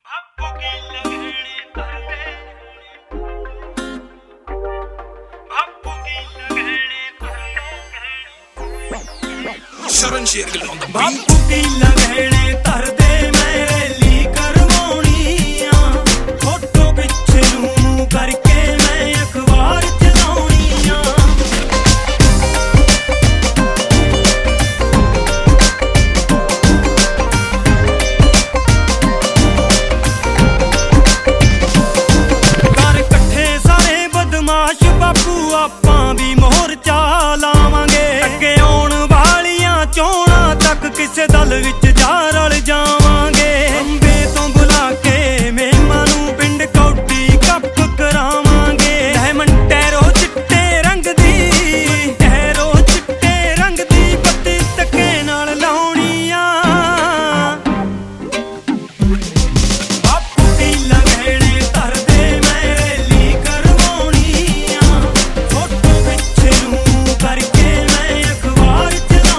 Sharan Shergill on the beat. बापू की लगने धर दे मैं रैली करवाउणी आ फोटो पिछे नूं करके मैं अखबार चलाउणी आ कर कट्ठे सारे बदमाश बापू आपां भी मोर्चा लावांगे अगे आउण चोणा तक किसे दल विच जा रल जावांगे अंबे तो बुला के मेहमा नूं पिंड कौडी कप करावांगे डायमंड टैरो चिट्टे रंग दी पत्ती तके नाल लाउणी आ बापू दी लगने धर दे मैं रैली करवाउणी आ फोटो पिछे नूं करके मैं अखबार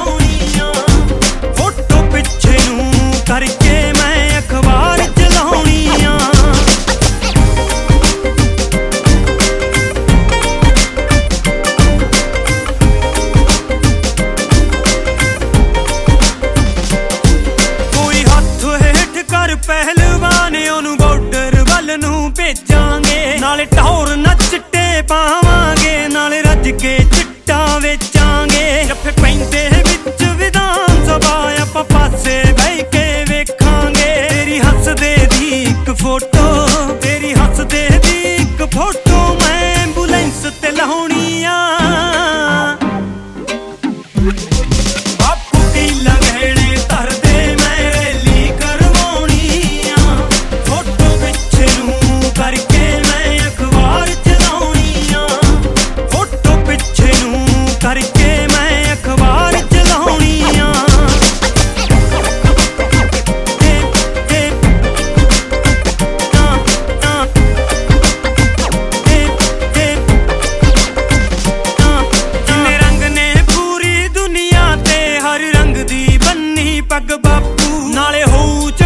करके मैं अखबार चलाउणी आ कोई हथ हेठ कर पहलवान ओनू बॉर्डर वल नूं भेजांगे नाले टौर नच चिट्टे पावांगे नाले रज के चिट्टा वेचांगे जफ्फे पैंदे विच विधान सभा आपां पासे बह के फोटो तेरी हसदे दी एक फोटो मैं एंबुलेंस ते लाउणी आ बापू की लगने धर दे मैं रैली करवाउणी आ फोटो पिछे नूं करके मैं अखबार चलाउणी आ फोटो पिछे नूं करके मैं अखबार चलाउणी आ पग बापू नाले हो